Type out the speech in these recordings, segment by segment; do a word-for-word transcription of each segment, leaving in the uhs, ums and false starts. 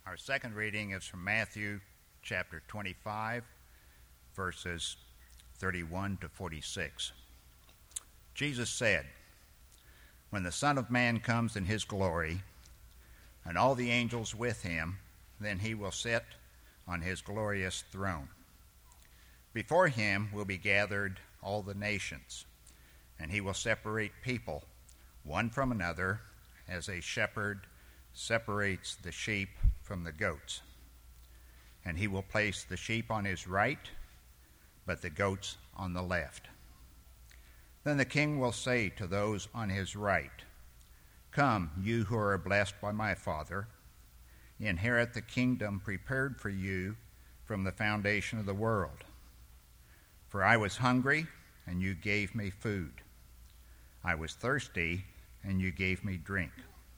Our second reading is from Matthew chapter twenty-five, verses thirty-one to forty-six. Jesus said, "When the Son of Man comes in his glory, and all the angels with him, then he will sit on his glorious throne. Before him will be gathered all the nations, and he will separate people one from another, as a shepherd separates the sheep from the goats. And he will place the sheep on his right, but the goats on the left. Then the king will say to those on his right, 'Come, you who are blessed by my Father, inherit the kingdom prepared for you from the foundation of the world. For I was hungry, and you gave me food. I was thirsty, and you gave me drink.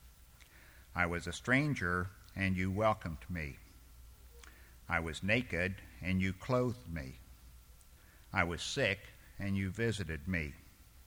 I was a stranger, and you welcomed me. I was naked, and you clothed me. I was sick, and you visited me.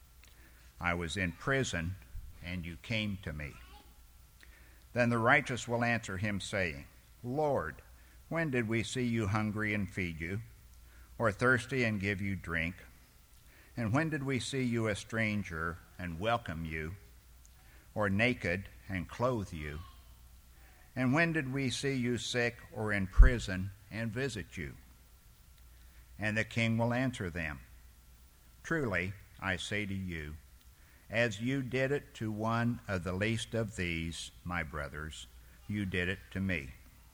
I was in prison, and you came to me.' Then the righteous will answer him, saying, 'Lord, when did we see you hungry and feed you, or thirsty and give you drink? And when did we see you a stranger and welcome you, or naked and clothe you? And when did we see you sick or in prison and visit you?' And the king will answer them, 'Truly, I say to you, as you did it to one of the least of these, my brothers, you did it to me.'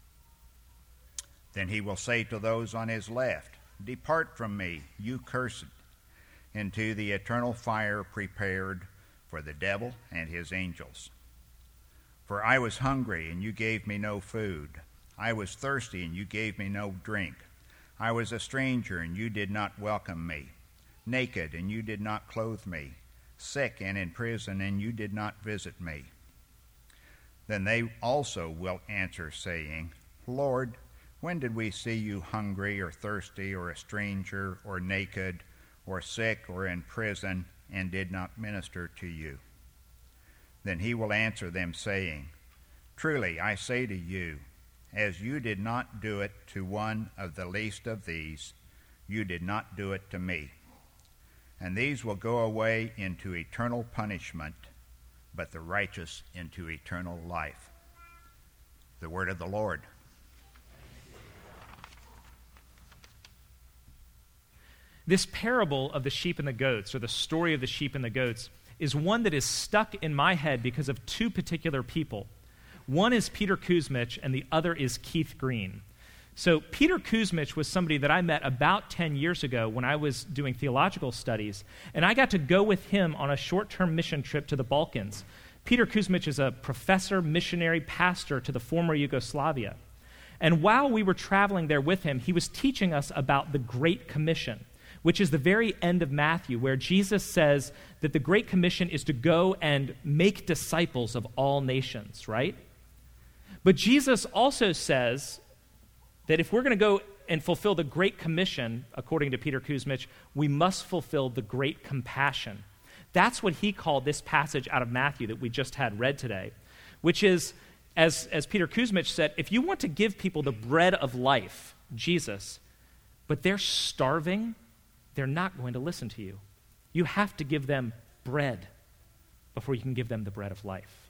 Then he will say to those on his left, 'Depart from me, you cursed, into the eternal fire prepared for the devil and his angels. For I was hungry, and you gave me no food. I was thirsty, and you gave me no drink. I was a stranger, and you did not welcome me. Naked, and you did not clothe me. Sick and in prison, and you did not visit me.' Then they also will answer, saying, 'Lord, when did we see you hungry or thirsty or a stranger or naked or sick or in prison and did not minister to you?' Then he will answer them, saying, 'Truly I say to you, as you did not do it to one of the least of these, you did not do it to me.' And these will go away into eternal punishment, but the righteous into eternal life." The word of the Lord. This parable of the sheep and the goats, or the story of the sheep and the goats, is one that is stuck in my head because of two particular people. One is Peter Kuzmich, and the other is Keith Green. So Peter Kuzmich was somebody that I met about ten years ago when I was doing theological studies, and I got to go with him on a short-term mission trip to the Balkans. Peter Kuzmich is a professor, missionary, pastor to the former Yugoslavia. And while we were traveling there with him, he was teaching us about the Great Commission, which is the very end of Matthew, where Jesus says that the Great Commission is to go and make disciples of all nations, right? But Jesus also says that if we're going to go and fulfill the Great Commission, according to Peter Kuzmich, we must fulfill the Great Compassion. That's what he called this passage out of Matthew that we just had read today, which is, as, as Peter Kuzmich said, if you want to give people the bread of life, Jesus, but they're starving, they're not going to listen to you. You have to give them bread before you can give them the bread of life.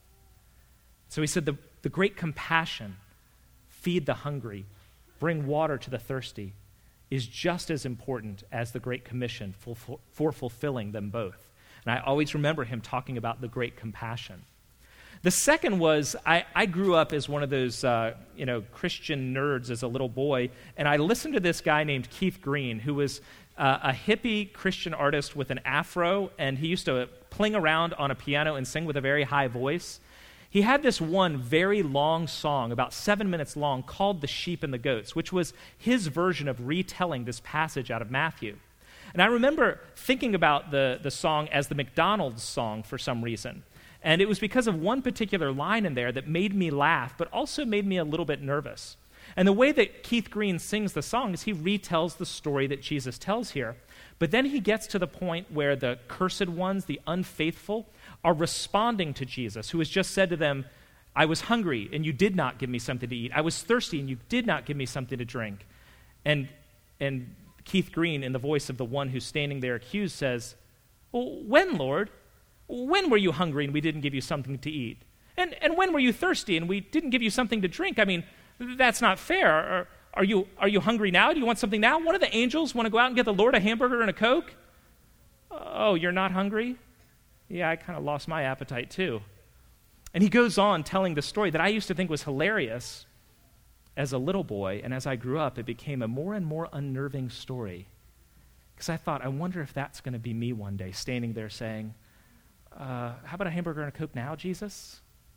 So he said the, the great compassion, feed the hungry, bring water to the thirsty, is just as important as the Great Commission for, for, for fulfilling them both. And I always remember him talking about the great compassion. The second was, I, I grew up as one of those uh, you know, Christian nerds as a little boy, and I listened to this guy named Keith Green, who was uh, a hippie Christian artist with an afro, and he used to pling around on a piano and sing with a very high voice. He had this one very long song, about seven minutes long, called The Sheep and the Goats, which was his version of retelling this passage out of Matthew. And I remember thinking about the, the song as the McDonald's song for some reason. And it was because of one particular line in there that made me laugh, but also made me a little bit nervous. And the way that Keith Green sings the song is he retells the story that Jesus tells here. But then he gets to the point where the cursed ones, the unfaithful, are responding to Jesus, who has just said to them, I was hungry, and you did not give me something to eat. I was thirsty, and you did not give me something to drink. And, and Keith Green, in the voice of the one who's standing there accused, says, well, when, Lord? When were you hungry and we didn't give you something to eat? And, and when were you thirsty and we didn't give you something to drink? I mean, that's not fair. Are, are, you, are you hungry now? Do you want something now? One of the angels want to go out and get the Lord a hamburger and a Coke? Oh, you're not hungry? Yeah, I kind of lost my appetite too. And he goes on telling the story that I used to think was hilarious as a little boy, and as I grew up, it became a more and more unnerving story. Because I thought, I wonder if that's going to be me one day, standing there saying, uh, how about a hamburger and a Coke now, Jesus?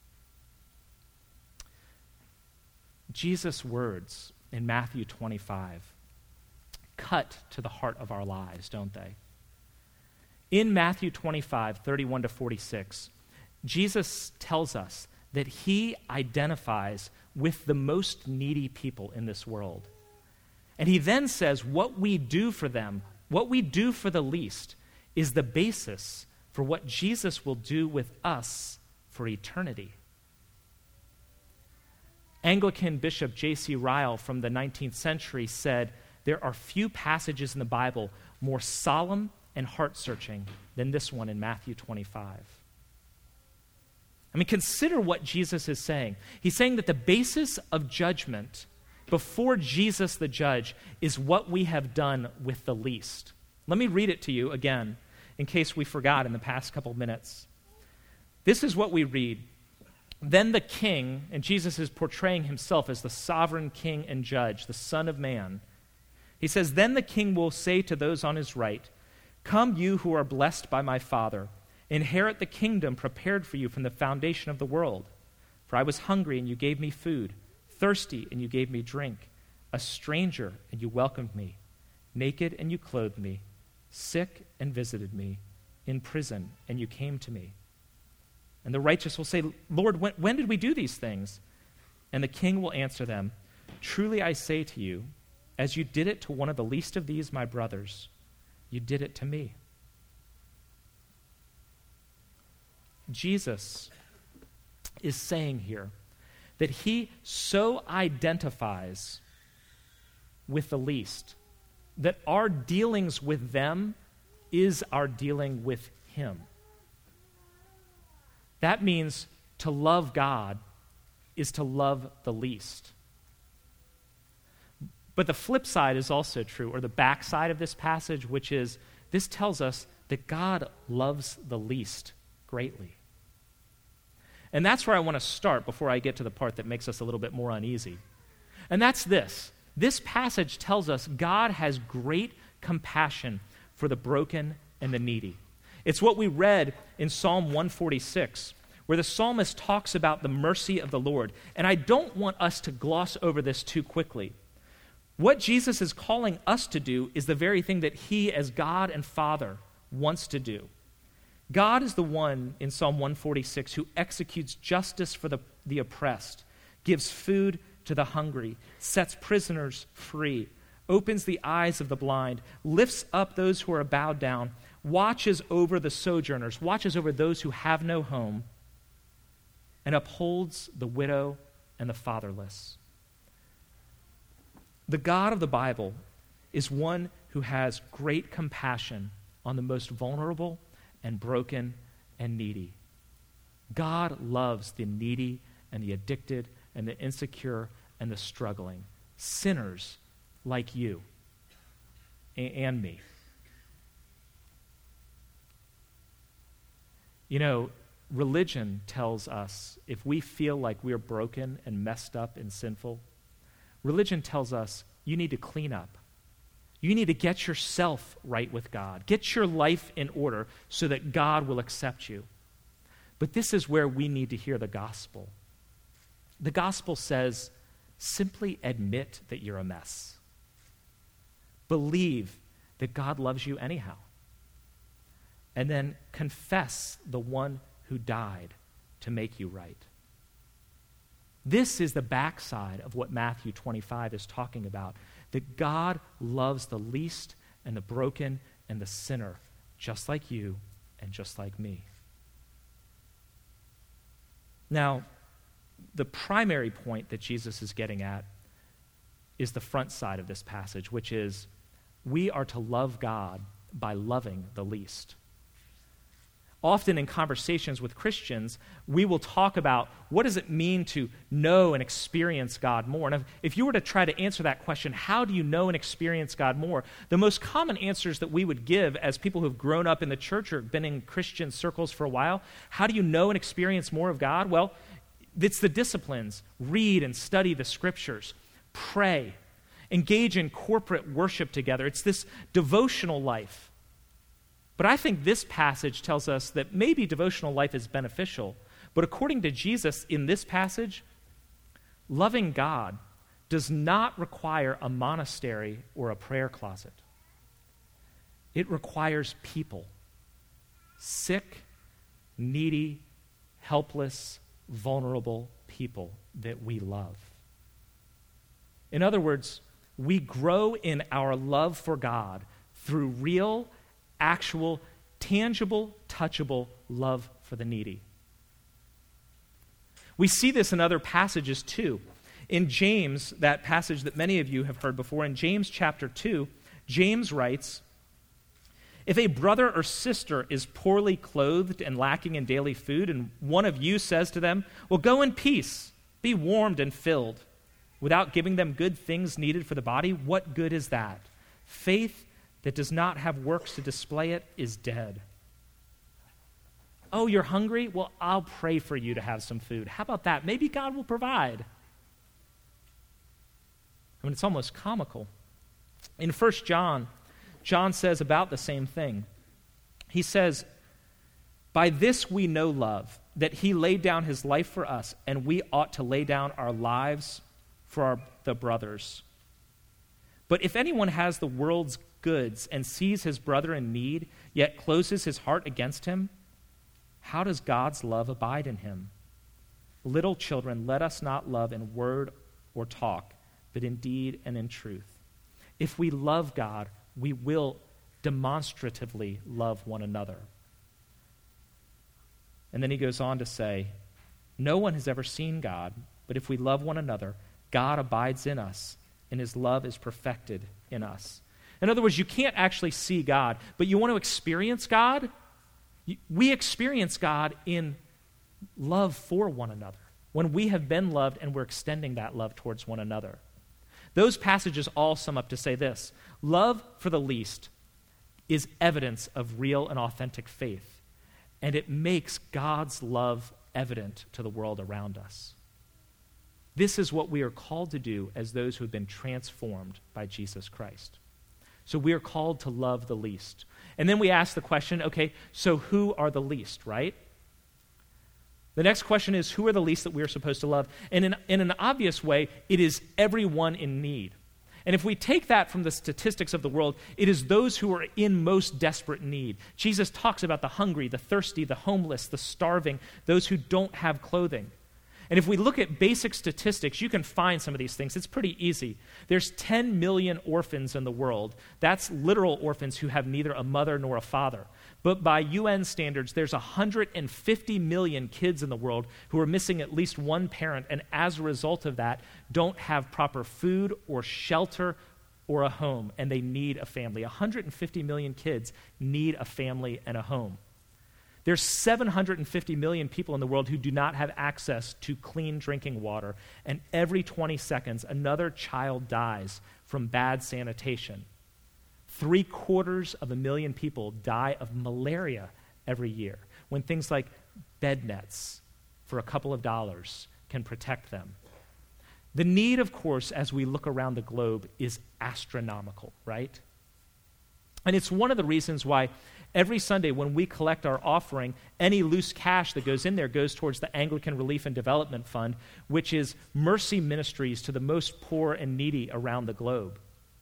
Jesus' words in Matthew twenty-five cut to the heart of our lives, don't they? In Matthew twenty-five, thirty-one to forty-six, Jesus tells us that he identifies with the most needy people in this world. And he then says what we do for them, what we do for the least, is the basis for what Jesus will do with us for eternity. Anglican Bishop J C Ryle from the nineteenth century said, there are few passages in the Bible more solemn and heart-searching than this one in Matthew twenty-five. I mean, consider what Jesus is saying. He's saying that the basis of judgment before Jesus the judge is what we have done with the least. Let me read it to you again, in case we forgot in the past couple minutes. This is what we read. Then the king, and Jesus is portraying himself as the sovereign king and judge, the Son of Man. He says, then the king will say to those on his right, come, you who are blessed by my Father, inherit the kingdom prepared for you from the foundation of the world. For I was hungry, and you gave me food, thirsty, and you gave me drink, a stranger, and you welcomed me, naked, and you clothed me, sick, and visited me, in prison, and you came to me. And the righteous will say, Lord, when, when did we do these things? And the king will answer them, truly I say to you, as you did it to one of the least of these, my brothers, you did it to me. Jesus is saying here that he so identifies with the least that our dealings with them is our dealing with him. That means to love God is to love the least. But the flip side is also true, or the backside of this passage, which is this tells us that God loves the least greatly. And that's where I want to start before I get to the part that makes us a little bit more uneasy. And that's this. This passage tells us God has great compassion for the broken and the needy. It's what we read in Psalm one forty-six, where the psalmist talks about the mercy of the Lord. And I don't want us to gloss over this too quickly. What Jesus is calling us to do is the very thing that he, as God and Father, wants to do. God is the one in Psalm one forty-six who executes justice for the, the oppressed, gives food to the hungry, sets prisoners free, opens the eyes of the blind, lifts up those who are bowed down, watches over the sojourners, watches over those who have no home, and upholds the widow and the fatherless. The God of the Bible is one who has great compassion on the most vulnerable and broken and needy. God loves the needy and the addicted and the insecure and the struggling, sinners like you and me. You know, religion tells us if we feel like we're broken and messed up and sinful, religion tells us you need to clean up. You need to get yourself right with God. Get your life in order so that God will accept you. But this is where we need to hear the gospel. The gospel says, simply admit that you're a mess. Believe that God loves you anyhow. And then confess the one who died to make you right. This is the backside of what Matthew twenty-five is talking about, that God loves the least and the broken and the sinner, just like you and just like me. Now, the primary point that Jesus is getting at is the front side of this passage, which is we are to love God by loving the least. Often in conversations with Christians, we will talk about what does it mean to know and experience God more. And if, if you were to try to answer that question, how do you know and experience God more? The most common answers that we would give as people who have grown up in the church or been in Christian circles for a while, how do you know and experience more of God? Well, it's the disciplines. Read and study the scriptures. Pray. Engage in corporate worship together. It's this devotional life. But I think this passage tells us that maybe devotional life is beneficial, but according to Jesus in this passage, loving God does not require a monastery or a prayer closet. It requires people, sick, needy, helpless, vulnerable people that we love. In other words, we grow in our love for God through real, actual, tangible, touchable love for the needy. We see this in other passages too. In James, that passage that many of you have heard before, in James chapter two, James writes, "If a brother or sister is poorly clothed and lacking in daily food, and one of you says to them, 'Well, go in peace, be warmed and filled,' without giving them good things needed for the body, what good is that? Faith that does not have works to display it is dead." Oh, you're hungry? Well, I'll pray for you to have some food. How about that? Maybe God will provide. I mean, it's almost comical. In First John, John says about the same thing. He says, "By this we know love, that he laid down his life for us, and we ought to lay down our lives for our, the brothers. But if anyone has the world's goods and sees his brother in need, yet closes his heart against him, how does God's love abide in him? Little children, let us not love in word or talk, but in deed and in truth. If we love God, we will demonstratively love one another." And then he goes on to say, "No one has ever seen God, but if we love one another, God abides in us, and his love is perfected in us." In other words, you can't actually see God, but you want to experience God? We experience God in love for one another, when we have been loved and we're extending that love towards one another. Those passages all sum up to say this: love for the least is evidence of real and authentic faith, and it makes God's love evident to the world around us. This is what we are called to do as those who have been transformed by Jesus Christ. So we are called to love the least. And then we ask the question, okay, so who are the least, right? The next question is, who are the least that we are supposed to love? And in, in an obvious way, it is everyone in need. And if we take that from the statistics of the world, it is those who are in most desperate need. Jesus talks about the hungry, the thirsty, the homeless, the starving, those who don't have clothing. And if we look at basic statistics, you can find some of these things. It's pretty easy. There's ten million orphans in the world. That's literal orphans who have neither a mother nor a father. But by U N standards, there's one hundred fifty million kids in the world who are missing at least one parent, and as a result of that, don't have proper food or shelter or a home, and they need a family. one hundred fifty million kids need a family and a home. There's seven hundred fifty million people in the world who do not have access to clean drinking water, and every twenty seconds, another child dies from bad sanitation. Three quarters of a million people die of malaria every year, when things like bed nets for a couple of dollars can protect them. The need, of course, as we look around the globe, is astronomical, right? And it's one of the reasons why every Sunday when we collect our offering, any loose cash that goes in there goes towards the Anglican Relief and Development Fund, which is mercy ministries to the most poor and needy around the globe.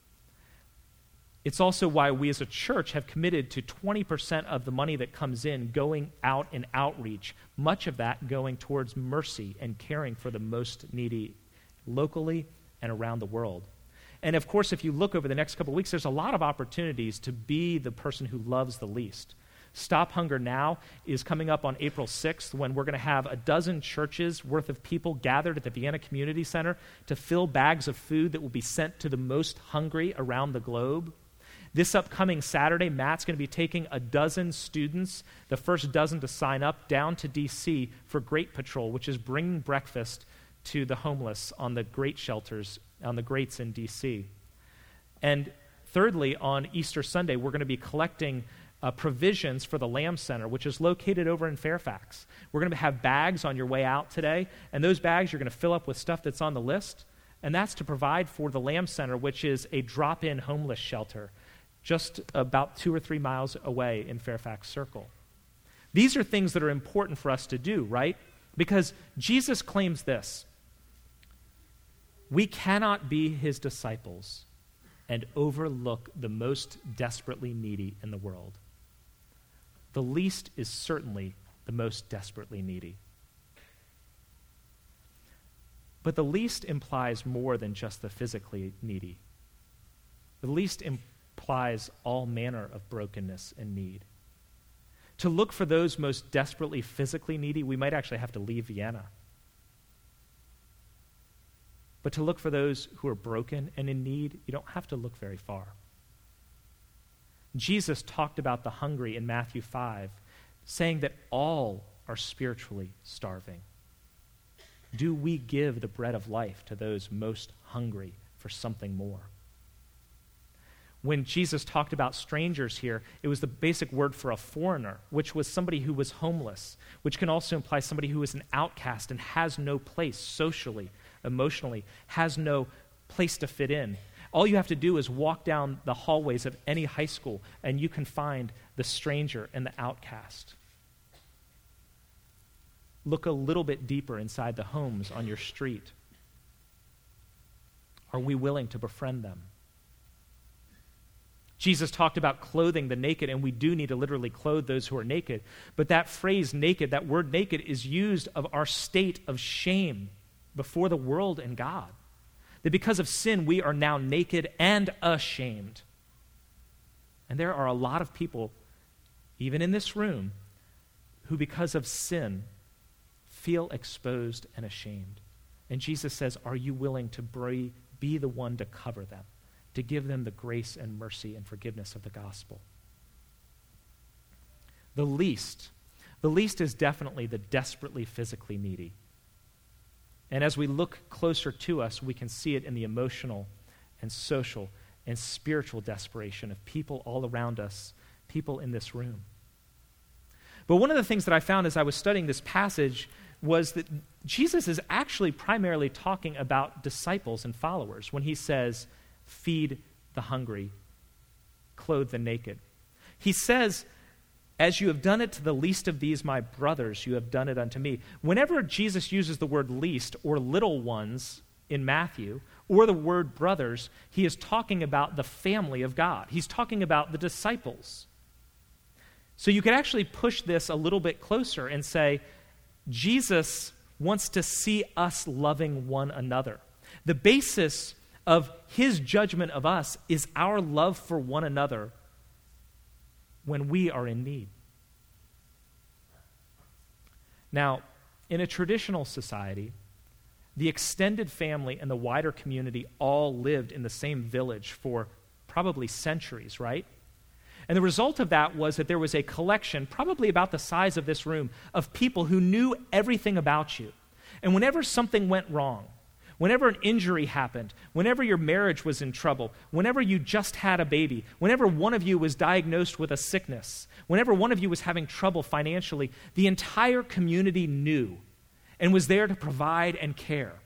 It's also why we as a church have committed to twenty percent of the money that comes in going out in outreach, much of that going towards mercy and caring for the most needy locally and around the world. And of course, if you look over the next couple of weeks, there's a lot of opportunities to be the person who loves the least. Stop Hunger Now is coming up on April sixth, when we're going to have a dozen churches worth of people gathered at the Vienna Community Center to fill bags of food that will be sent to the most hungry around the globe. This upcoming Saturday, Matt's going to be taking a dozen students, the first dozen to sign up, down to D C for Great Patrol, which is bringing breakfast to the homeless on the great shelters, on the greats in D C. And thirdly, on Easter Sunday, we're going to be collecting uh, provisions for the Lamb Center, which is located over in Fairfax. We're going to have bags on your way out today, and those bags you're going to fill up with stuff that's on the list, and that's to provide for the Lamb Center, which is a drop-in homeless shelter just about two or three miles away in Fairfax Circle. These are things that are important for us to do, right? Because Jesus claims this: we cannot be his disciples and overlook the most desperately needy in the world. The least is certainly the most desperately needy. But the least implies more than just the physically needy. The least implies all manner of brokenness and need. To look for those most desperately physically needy, we might actually have to leave Vienna. But to look for those who are broken and in need, you don't have to look very far. Jesus talked about the hungry in Matthew five, saying that all are spiritually starving. Do we give the bread of life to those most hungry for something more? When Jesus talked about strangers here, it was the basic word for a foreigner, which was somebody who was homeless, which can also imply somebody who is an outcast and has no place socially, emotionally, has no place to fit in. All you have to do is walk down the hallways of any high school, and you can find the stranger and the outcast. Look a little bit deeper inside the homes on your street. Are we willing to befriend them? Jesus talked about clothing the naked, and we do need to literally clothe those who are naked. But that phrase naked, that word naked, is used of our state of shame before the world and God. That because of sin, we are now naked and ashamed. And there are a lot of people, even in this room, who because of sin feel exposed and ashamed. And Jesus says, are you willing to be the one to cover them, to give them the grace and mercy and forgiveness of the gospel? The least, the least is definitely the desperately physically needy. And as we look closer to us, we can see it in the emotional and social and spiritual desperation of people all around us, people in this room. But one of the things that I found as I was studying this passage was that Jesus is actually primarily talking about disciples and followers when he says, feed the hungry, clothe the naked. He says, as you have done it to the least of these my brothers, you have done it unto me. Whenever Jesus uses the word least or little ones in Matthew, or the word brothers, he is talking about the family of God. He's talking about the disciples. So you could actually push this a little bit closer and say, Jesus wants to see us loving one another. The basis of his judgment of us is our love for one another when we are in need. Now, in a traditional society, the extended family and the wider community all lived in the same village for probably centuries, right? And the result of that was that there was a collection, probably about the size of this room, of people who knew everything about you. And whenever something went wrong, whenever an injury happened, whenever your marriage was in trouble, whenever you just had a baby, whenever one of you was diagnosed with a sickness, whenever one of you was having trouble financially, the entire community knew and was there to provide and care.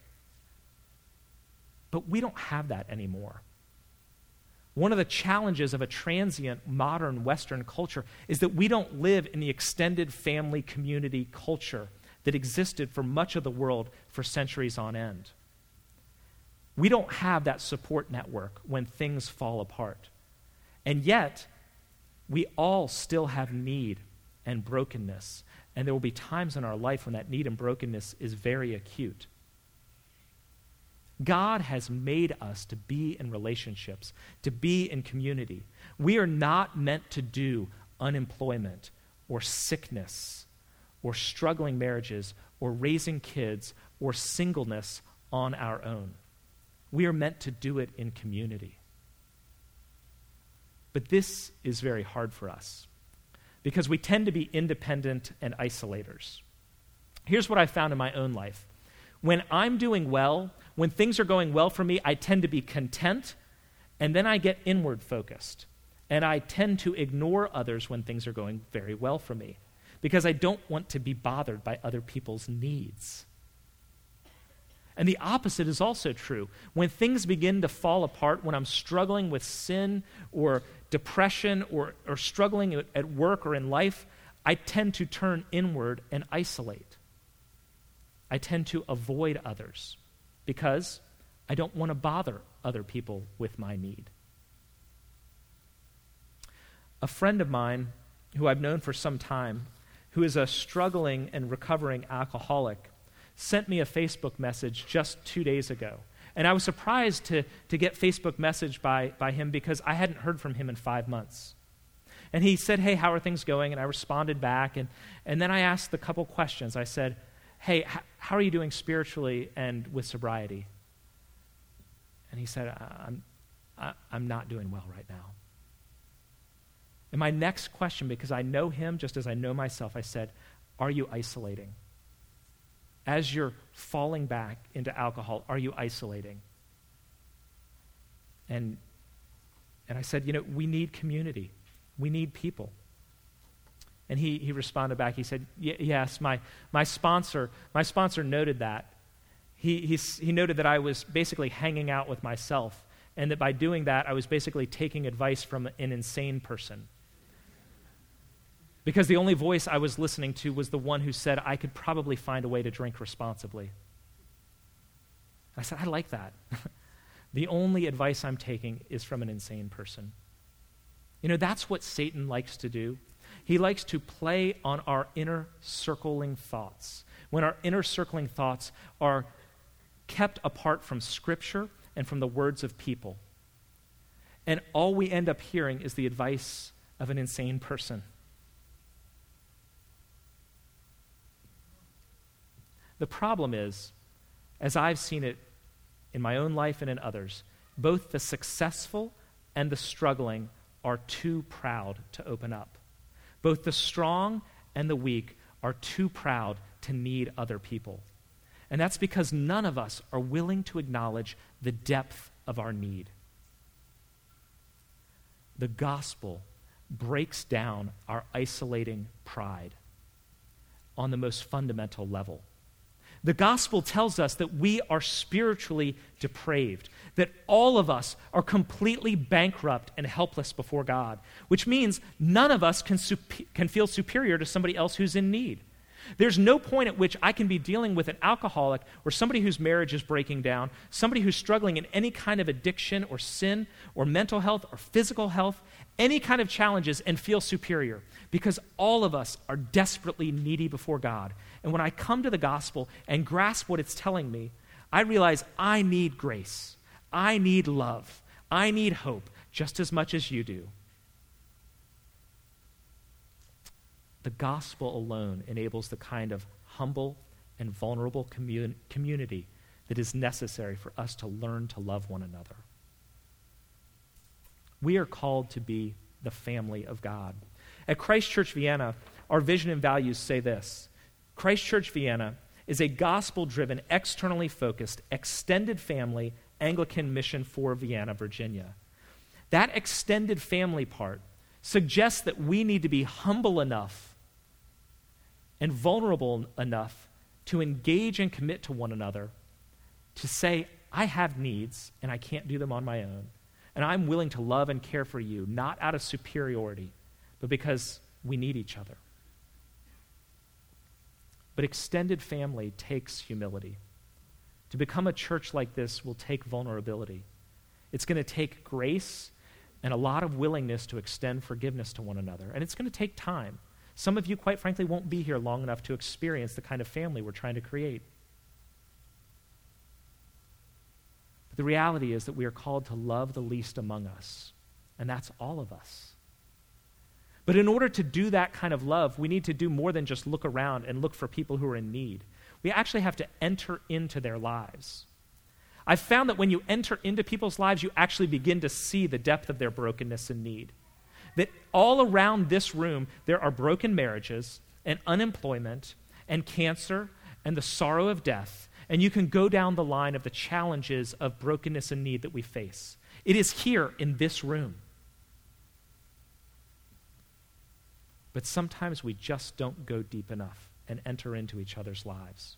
But we don't have that anymore. One of the challenges of a transient modern Western culture is that we don't live in the extended family community culture that existed for much of the world for centuries on end. We don't have that support network when things fall apart. And yet, we all still have need and brokenness. And there will be times in our life when that need and brokenness is very acute. God has made us to be in relationships, to be in community. We are not meant to do unemployment or sickness or struggling marriages or raising kids or singleness on our own. We are meant to do it in community. But this is very hard for us because we tend to be independent and isolators. Here's what I found in my own life. When I'm doing well, when things are going well for me, I tend to be content, and then I get inward focused. And I tend to ignore others when things are going very well for me because I don't want to be bothered by other people's needs. And the opposite is also true. When things begin to fall apart, when I'm struggling with sin or depression or, or struggling at, at work or in life, I tend to turn inward and isolate. I tend to avoid others because I don't want to bother other people with my need. A friend of mine who I've known for some time, who is a struggling and recovering alcoholic, sent me a Facebook message just two days ago. And I was surprised to, to get Facebook message by, by him because I hadn't heard from him in five months. And he said, hey, how are things going? And I responded back. And, and then I asked a couple questions. I said, hey, h- how are you doing spiritually and with sobriety? And he said, I'm, I, I'm not doing well right now. And my next question, because I know him just as I know myself, I said, are you isolating? As you're falling back into alcohol, are you isolating? And, and I said, you know, we need community. We need people. And he, he responded back, he said, yes, my, my sponsor my sponsor noted that. He, he, he noted that I was basically hanging out with myself, and that by doing that, I was basically taking advice from an insane person. Because the only voice I was listening to was the one who said I could probably find a way to drink responsibly. I said, I like that. The only advice I'm taking is from an insane person. You know, that's what Satan likes to do. He likes to play on our inner circling thoughts. When our inner circling thoughts are kept apart from Scripture and from the words of people. And all we end up hearing is the advice of an insane person. The problem is, as I've seen it in my own life and in others, both the successful and the struggling are too proud to open up. Both the strong and the weak are too proud to need other people. And that's because none of us are willing to acknowledge the depth of our need. The gospel breaks down our isolating pride on the most fundamental level. The gospel tells us that we are spiritually depraved, that all of us are completely bankrupt and helpless before God, which means none of us can, supe- can feel superior to somebody else who's in need. There's no point at which I can be dealing with an alcoholic or somebody whose marriage is breaking down, somebody who's struggling in any kind of addiction or sin or mental health or physical health, any kind of challenges, and feel superior, because all of us are desperately needy before God. And when I come to the gospel and grasp what it's telling me, I realize I need grace. I need love. I need hope just as much as you do. The gospel alone enables the kind of humble and vulnerable commun- community that is necessary for us to learn to love one another. We are called to be the family of God. At Christ Church Vienna, our vision and values say this: Christ Church Vienna is a gospel-driven, externally focused, extended family Anglican mission for Vienna, Virginia. That extended family part suggests that we need to be humble enough and vulnerable enough to engage and commit to one another, to say, I have needs and I can't do them on my own. And I'm willing to love and care for you, not out of superiority, but because we need each other. But extended family takes humility. To become a church like this will take vulnerability. It's going to take grace and a lot of willingness to extend forgiveness to one another. And it's going to take time. Some of you, quite frankly, won't be here long enough to experience the kind of family we're trying to create. But the reality is that we are called to love the least among us, and that's all of us. But in order to do that kind of love, we need to do more than just look around and look for people who are in need. We actually have to enter into their lives. I've found that when you enter into people's lives, you actually begin to see the depth of their brokenness and need. That all around this room, there are broken marriages and unemployment and cancer and the sorrow of death. And you can go down the line of the challenges of brokenness and need that we face. It is here in this room. But sometimes we just don't go deep enough and enter into each other's lives.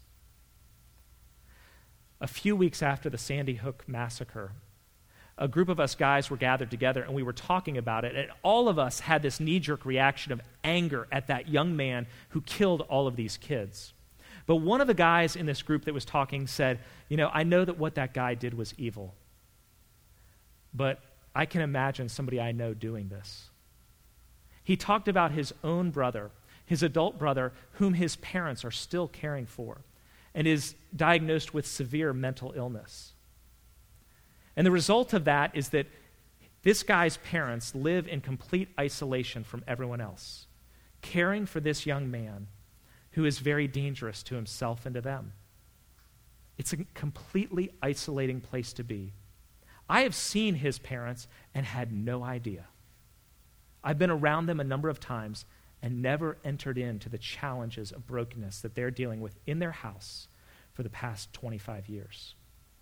A few weeks after the Sandy Hook massacre, a group of us guys were gathered together and we were talking about it, and all of us had this knee-jerk reaction of anger at that young man who killed all of these kids. But one of the guys in this group that was talking said, you know, I know that what that guy did was evil, but I can imagine somebody I know doing this. He talked about his own brother, his adult brother, whom his parents are still caring for, and is diagnosed with severe mental illness. And the result of that is that this guy's parents live in complete isolation from everyone else, caring for this young man who is very dangerous to himself and to them. It's a completely isolating place to be. I have seen his parents and had no idea. I've been around them a number of times and never entered into the challenges of brokenness that they're dealing with in their house for the past twenty-five years.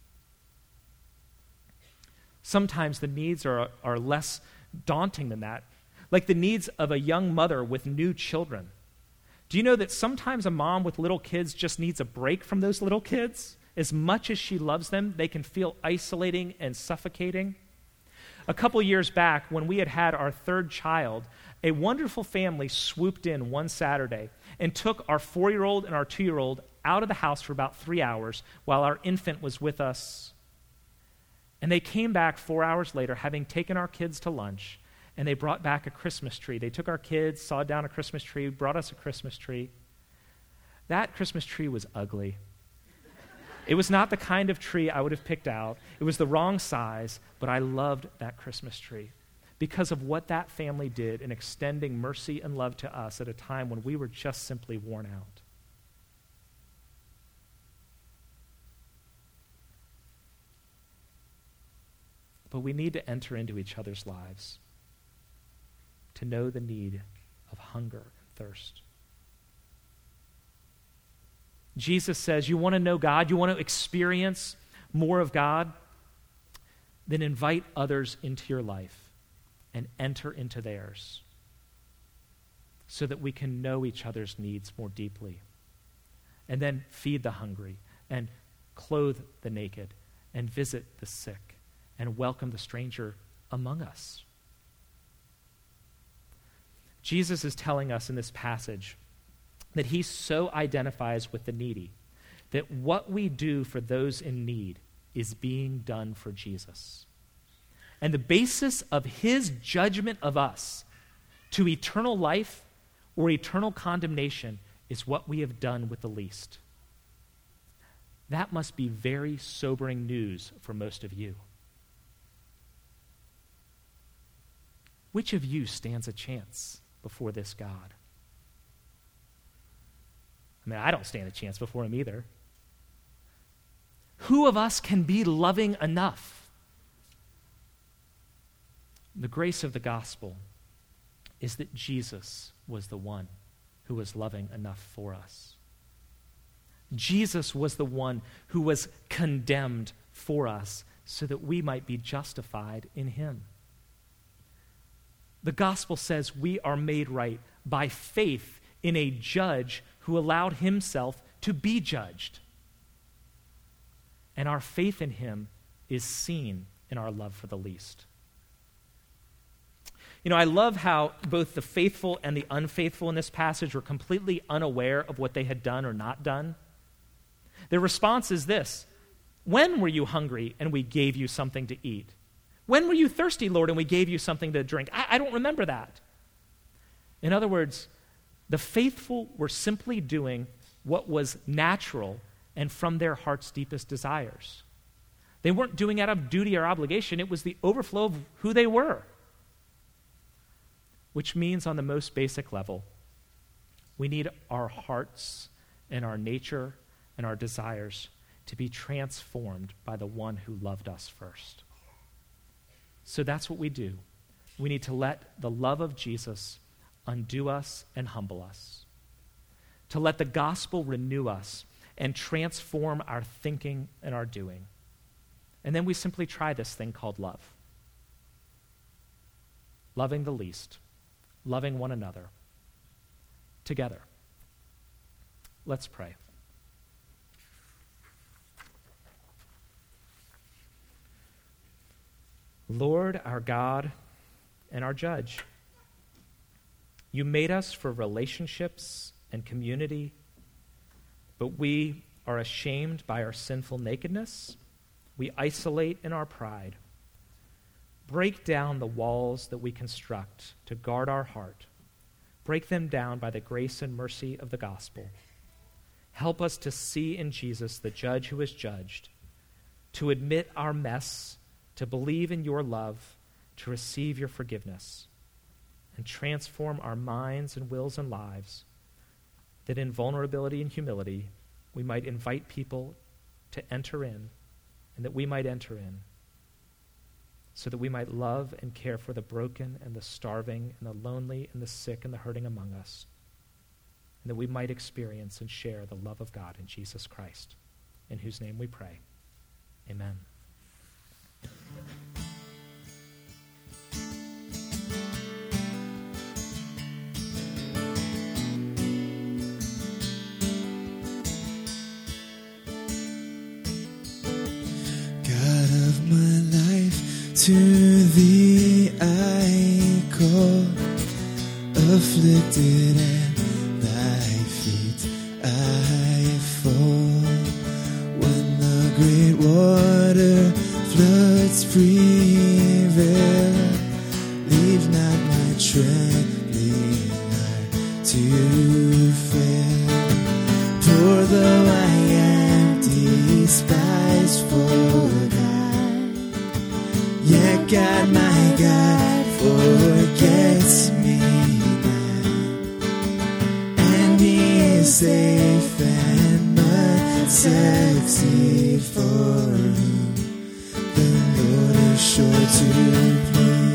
Sometimes the needs are, are less daunting than that, like the needs of a young mother with new children. Do you know that sometimes a mom with little kids just needs a break from those little kids? As much as she loves them, they can feel isolating and suffocating. A couple years back, when we had had our third child, a wonderful family swooped in one Saturday and took our four-year-old and our two-year-old out of the house for about three hours while our infant was with us. And they came back four hours later, having taken our kids to lunch, and they brought back a Christmas tree. They took our kids, sawed down a Christmas tree, brought us a Christmas tree. That Christmas tree was ugly. It was not the kind of tree I would have picked out. It was the wrong size, but I loved that Christmas tree because of what that family did in extending mercy and love to us at a time when we were just simply worn out. But we need to enter into each other's lives to know the need of hunger and thirst. Jesus says, you want to know God, you want to experience more of God, then invite others into your life and enter into theirs so that we can know each other's needs more deeply. And then feed the hungry and clothe the naked and visit the sick and welcome the stranger among us. Jesus is telling us in this passage that he so identifies with the needy that what we do for those in need is being done for Jesus. And the basis of his judgment of us to eternal life or eternal condemnation is what we have done with the least. That must be very sobering news for most of you. Which of you stands a chance before this God? I mean, I don't stand a chance before him either. Who of us can be loving enough? The grace of the gospel is that Jesus was the one who was loving enough for us. Jesus was the one who was condemned for us so that we might be justified in him. The gospel says we are made right by faith in a judge who allowed himself to be judged. And our faith in him is seen in our love for the least. You know, I love how both the faithful and the unfaithful in this passage were completely unaware of what they had done or not done. Their response is this: when were you hungry and we gave you something to eat? When were you thirsty, Lord, and we gave you something to drink? I, I don't remember that. In other words, the faithful were simply doing what was natural and from their heart's deepest desires. They weren't doing it out of duty or obligation. It was the overflow of who they were. which means on the most basic level, we need our hearts and our nature and our desires to be transformed by the one who loved us first. So that's what we do. We need to let the love of Jesus undo us and humble us, to let the gospel renew us and transform our thinking and our doing. And then we simply try this thing called love. Loving the least, loving one another, together. Let's pray. Lord, our God and our judge, you made us for relationships and community, but we are ashamed by our sinful nakedness. We isolate in our pride. Break down the walls that we construct to guard our heart. Break them down by the grace and mercy of the gospel. Help us to see in Jesus the judge who is judged, to admit our mess, to believe in your love, to receive your forgiveness, and transform our minds and wills and lives, that in vulnerability and humility we might invite people to enter in, and that we might enter in, so that we might love and care for the broken and the starving and the lonely and the sick and the hurting among us, and that we might experience and share the love of God in Jesus Christ, in whose name we pray. Amen. To thee I call, afflicted at thy feet I fall. When the great water floods prevail, leave not my trembling heart to fail. For though I am despised for God, yet God, my God, forgets me not, and He is safe and much sexy, for whom the Lord is sure to please.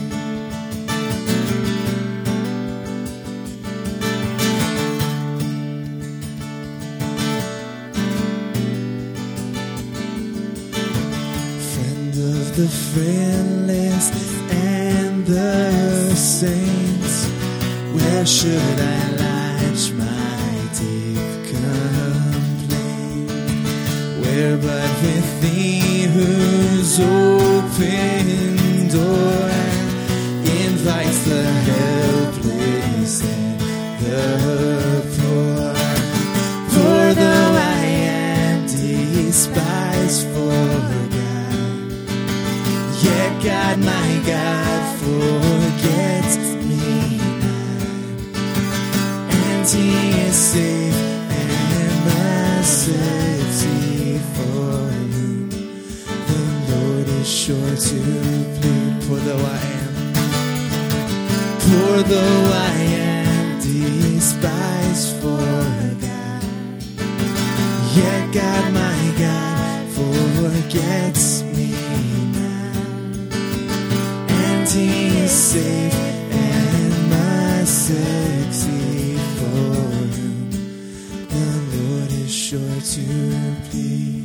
The friendless and the saints, where should I lodge my deep complaint? Where but with thee, whose open door invites the helpless and the poor. For though I am despised for yet God, my God, forgets me not, and He is safe and merciful, for whom the Lord is sure to plead. For though I am, for though I am despised for God, yet God, my God, forgets me. He is safe and my sexy, for whom the Lord is sure to please.